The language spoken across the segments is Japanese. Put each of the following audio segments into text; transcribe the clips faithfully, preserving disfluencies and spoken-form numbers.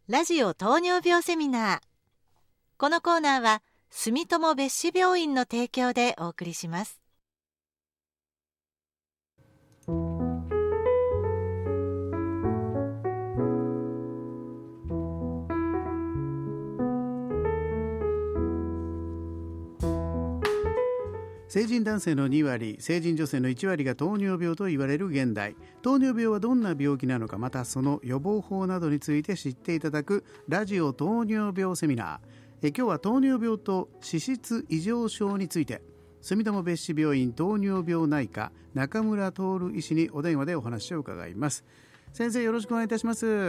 ラジオ糖尿病セミナー。このコーナーは住友別子病院の提供でお送りします。 成人男性のに割、成人女性のいち割が糖尿病と言われる現代。糖尿病はどんな病気なのか、またその予防法などについて知っていただくラジオ糖尿病セミナー。え今日は糖尿病と脂質異常症について、住友別子病院糖尿病内科中村徹医師にお電話でお話を伺います。先生、よろしくお願いいたします。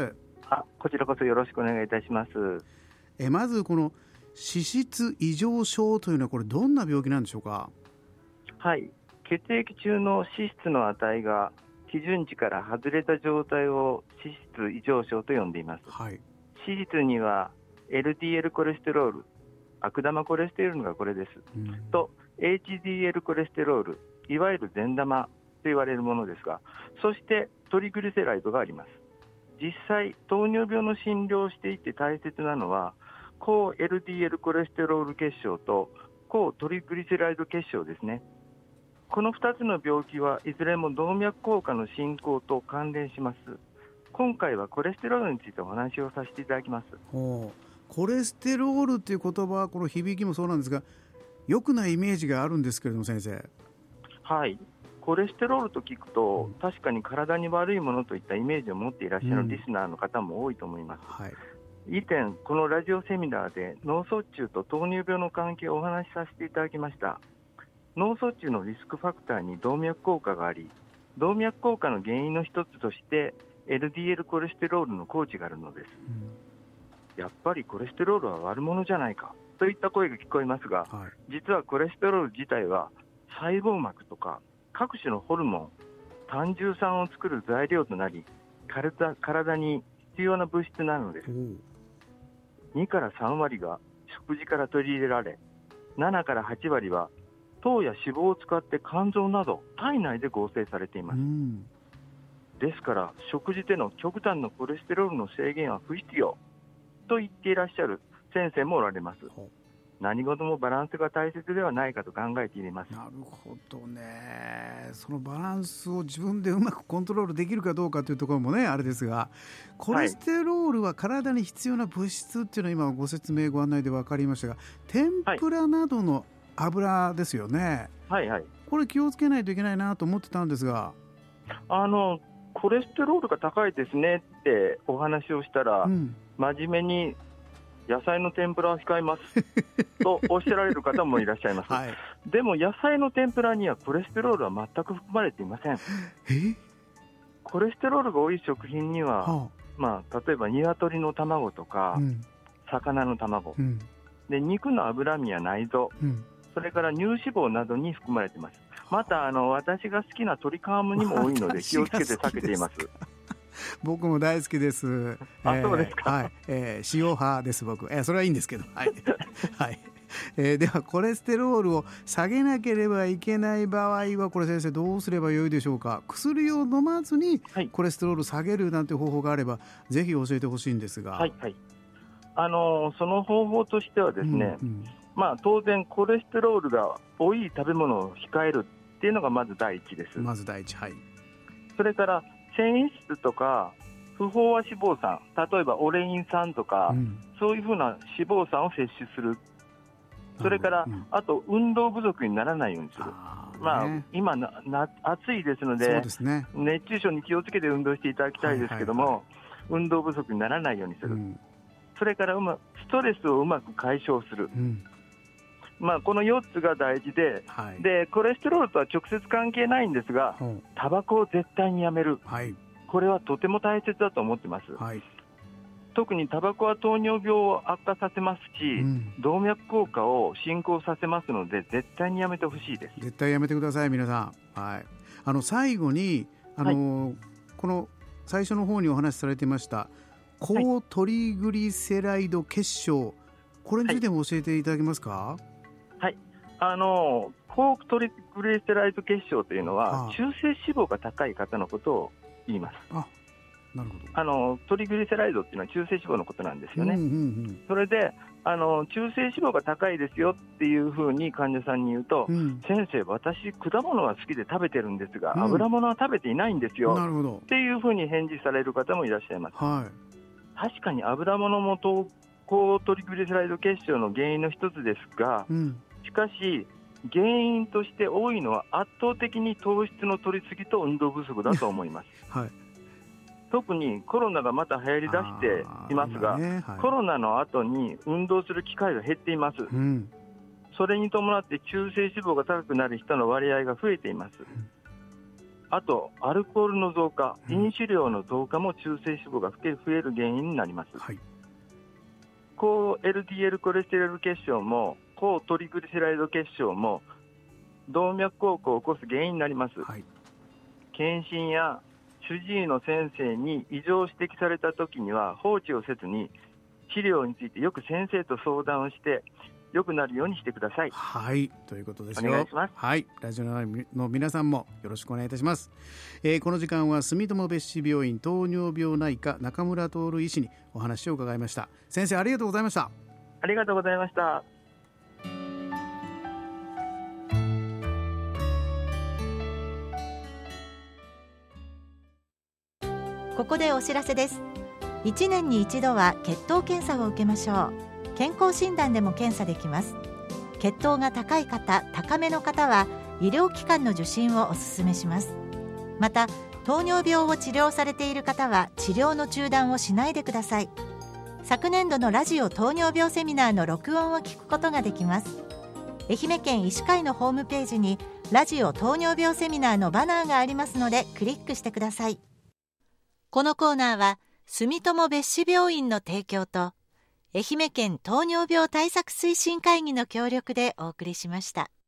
あ、こちらこそよろしくお願いいたします。 えまずこの脂質異常症というのはこれどんな病気なんでしょうか？ はい、血液中の脂質の値が基準値から外れた状態を脂質異常症と呼んでいます。 はい、 脂質には エルディーエル コレステロール、悪玉コレステロールがこれです、うん、と エイチディーエル コレステロール、いわゆる善玉と言われるものですが、そしてトリグリセライドがあります。実際糖尿病の診療をしていて大切なのは高 エルディーエル コレステロール結晶と高トリグリセライド結晶ですね。このふたつの病気はいずれも動脈硬化の進行と関連します。今回はコレステロールについてお話をさせていただきます。 ほう、コレステロールという言葉はこの響きもそうなんですが、良くないイメージがあるんですけれども先生。 はい、コレステロールと聞くと、うん、確かに体に悪いものといったイメージを持っていらっしゃるリスナーの方も多いと思います、うんはい、以前このラジオセミナーで脳卒中と糖尿病の関係をお話しさせていただきました。脳卒中のリスクファクターに動脈硬化があり、動脈硬化の原因の一つとして エルディーエル コレステロールの高値があるのです、うん、やっぱりコレステロールは悪者じゃないかといった声が聞こえますが、はい、実はコレステロール自体は細胞膜とか各種のホルモン、胆汁酸を作る材料となり、 体, 体に必要な物質なのです、うん、にからさん割が食事から取り入れられ、ななからはち割は糖や脂肪を使って肝臓など体内で合成されています、うん、ですから食事での極端なコレステロールの制限は不必要と言っていらっしゃる先生もおられます。何事もバランスが大切ではないかと考えています。 なるほどね。そのバランスを自分でうまくコントロールできるかどうかというところもねあれですが、コレステロールは体に必要な物質っていうのは今ご説明ご案内で分かりましたが、天ぷらなどの油ですよね、 はいはい、 これ気をつけないといけないなと思ってたんですが、 あのコレステロールが高いですねってお話をしたら、うん、真面目に野菜の天ぷらは控えますとおっしゃられる方もいらっしゃいます、はい、でも野菜の天ぷらにはコレステロールは全く含まれていません。 えコレステロールが多い食品には、はあまあ、例えば鶏の卵とか、うん、魚の卵、うん、で肉の脂身や内臓、うんそれから乳脂肪などに含まれています。またあの私が好きな鶏皮むにも多いので気をつけて避けています。 僕も大好きです。 あ、えー、そうですか、 はいえー、塩派です僕、えー、それはいいんですけど、はいはいえー、ではコレステロールを下げなければいけない場合はこれ先生どうすればよいでしょうか？薬を飲まずにコレステロール下げるなんて方法があれば、はい、ぜひ教えてほしいんですが、 はいはい、あのその方法としてはですね、うんうんまあ、当然コレステロールが多い食べ物を控えるっていうのがまず第一です。 まず第一、はい。 それから繊維質とか不飽和脂肪酸、例えばオレイン酸とか、うん、そういうふうな脂肪酸を摂取する。それから、うん、あと運動不足にならないようにする。あ、ねまあ、今なな暑いですの で, そうです、ね、熱中症に気をつけて運動していただきたいですけども、はいはいはい、運動不足にならないようにする、うん、それからうまストレスをうまく解消する、うんまあ、このよっつが大事 で,、はい、でコレステロールとは直接関係ないんですが、うん、タバコを絶対にやめる、はい、これはとても大切だと思ってます、はい、特にタバコは糖尿病を悪化させますし、うん、動脈硬化を進行させますので絶対にやめてほしいです。 絶対やめてください皆さん、はい、あの最後にあの、はい、この最初の方にお話しされていました高トリグリセライド結晶、これについても教えていただけますか？はいはい、あの高トリグリセライド結晶というのは中性脂肪が高い方のことを言います。 あ、 なるほど。 あのトリグリセライドっていうのは中性脂肪のことなんですよね、 うんうんうん、 それであの中性脂肪が高いですよっていうふうに患者さんに言うと、うん、先生私果物は好きで食べてるんですが、うん、油物は食べていないんですよ、 なるほどっていうふうに返事される方もいらっしゃいます、 はい、 確かに油物も高トリグリセライド血症の原因の一つですが、うん、しかし原因として多いのは圧倒的に糖質の摂りすぎと運動不足だと思います、はい、特にコロナがまた流行り出していますが、ねはい、コロナの後に運動する機会が減っています、うん、それに伴って中性脂肪が高くなる人の割合が増えています、うん、あとアルコールの増加、飲酒量の増加も中性脂肪が増える原因になります、はい、高 エルディーエル コレステロール血症も高トリグリセライド血症も動脈硬化を起こす原因になります、はい、検診や主治医の先生に異常を指摘されたときには放置をせずに治療についてよく先生と相談をして良くなるようにしてください。 はい、ということですよ。 お願いします。 はい、ラジオの皆さんもよろしくお願いいたします、えー、この時間は住友別紙病院糖尿病内科中村徹医師にお話を伺いました。先生ありがとうございました。 ありがとうございました。 ここでお知らせです。いちねんに一度は血糖検査を受けましょう。健康診断でも検査できます。血糖が高い方、高めの方は医療機関の受診をお勧めします。また糖尿病を治療されている方は治療の中断をしないでください。昨年度のラジオ糖尿病セミナーの録音を聞くことができます。愛媛県医師会のホームページにラジオ糖尿病セミナーのバナーがありますのでクリックしてください。このコーナーは住友別紙病院の提供と愛媛県糖尿病対策推進会議の協力でお送りしました。